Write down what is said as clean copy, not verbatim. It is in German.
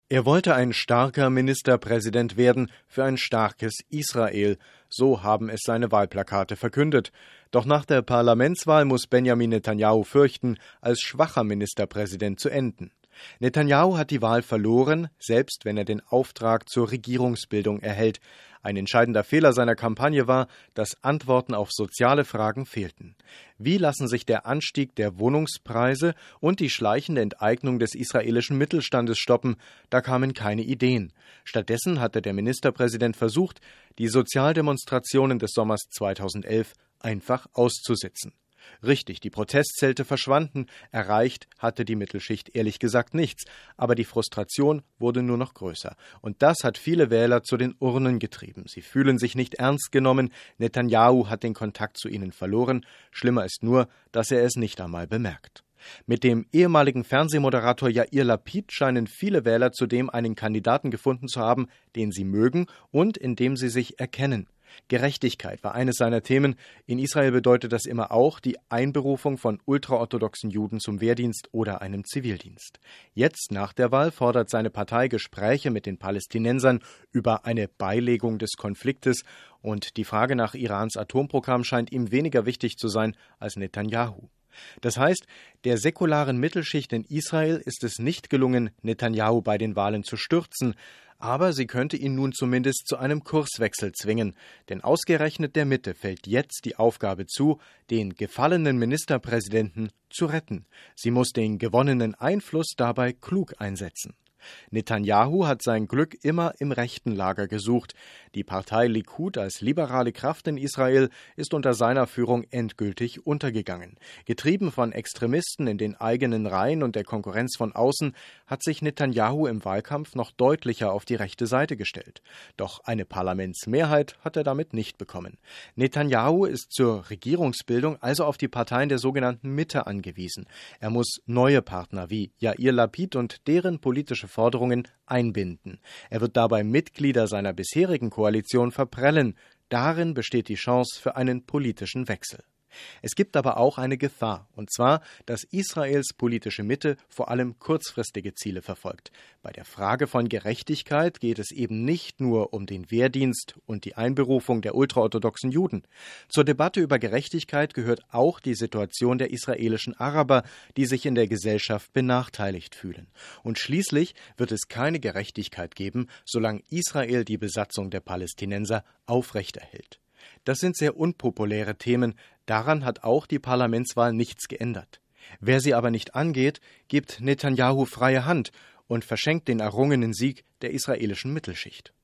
Er wollte ein starker Ministerpräsident werden für ein starkes Israel, so haben es seine Wahlplakate verkündet. Doch nach der Parlamentswahl muss Benjamin Netanjahu fürchten, als schwacher Ministerpräsident zu enden. Netanjahu hat die Wahl verloren, selbst wenn er den Auftrag zur Regierungsbildung erhält. Ein entscheidender Fehler seiner Kampagne war, dass Antworten auf soziale Fragen fehlten. Wie lassen sich der Anstieg der Wohnungspreise und die schleichende Enteignung des israelischen Mittelstandes stoppen? Da kamen keine Ideen. Stattdessen hatte der Ministerpräsident versucht, die Sozialdemonstrationen des Sommers 2011 einfach auszusitzen. Richtig, die Protestzelte verschwanden, erreicht hatte die Mittelschicht ehrlich gesagt nichts, aber die Frustration wurde nur noch größer. Und das hat viele Wähler zu den Urnen getrieben. Sie fühlen sich nicht ernst genommen, Netanjahu hat den Kontakt zu ihnen verloren, schlimmer ist nur, dass er es nicht einmal bemerkt. Mit dem ehemaligen Fernsehmoderator Yair Lapid scheinen viele Wähler zudem einen Kandidaten gefunden zu haben, den sie mögen und in dem sie sich erkennen. Gerechtigkeit war eines seiner Themen. In Israel bedeutet das immer auch die Einberufung von ultraorthodoxen Juden zum Wehrdienst oder einem Zivildienst. Jetzt, nach der Wahl, fordert seine Partei Gespräche mit den Palästinensern über eine Beilegung des Konfliktes und die Frage nach Irans Atomprogramm scheint ihm weniger wichtig zu sein als Netanjahu. Das heißt, der säkularen Mittelschicht in Israel ist es nicht gelungen, Netanjahu bei den Wahlen zu stürzen, aber sie könnte ihn nun zumindest zu einem Kurswechsel zwingen, denn ausgerechnet der Mitte fällt jetzt die Aufgabe zu, den gefallenen Ministerpräsidenten zu retten. Sie muss den gewonnenen Einfluss dabei klug einsetzen. Netanjahu hat sein Glück immer im rechten Lager gesucht. Die Partei Likud als liberale Kraft in Israel ist unter seiner Führung endgültig untergegangen. Getrieben von Extremisten in den eigenen Reihen und der Konkurrenz von außen hat sich Netanjahu im Wahlkampf noch deutlicher auf die rechte Seite gestellt. Doch eine Parlamentsmehrheit hat er damit nicht bekommen. Netanjahu ist zur Regierungsbildung also auf die Parteien der sogenannten Mitte angewiesen. Er muss neue Partner wie Yair Lapid und deren politische Forderungen einbinden. Er wird dabei Mitglieder seiner bisherigen Koalition verprellen. Darin besteht die Chance für einen politischen Wechsel. Es gibt aber auch eine Gefahr, und zwar, dass Israels politische Mitte vor allem kurzfristige Ziele verfolgt. Bei der Frage von Gerechtigkeit geht es eben nicht nur um den Wehrdienst und die Einberufung der ultraorthodoxen Juden. Zur Debatte über Gerechtigkeit gehört auch die Situation der israelischen Araber, die sich in der Gesellschaft benachteiligt fühlen. Und schließlich wird es keine Gerechtigkeit geben, solange Israel die Besatzung der Palästinenser aufrechterhält. Das sind sehr unpopuläre Themen, daran hat auch die Parlamentswahl nichts geändert. Wer sie aber nicht angeht, gibt Netanjahu freie Hand und verschenkt den errungenen Sieg der israelischen Mittelschicht.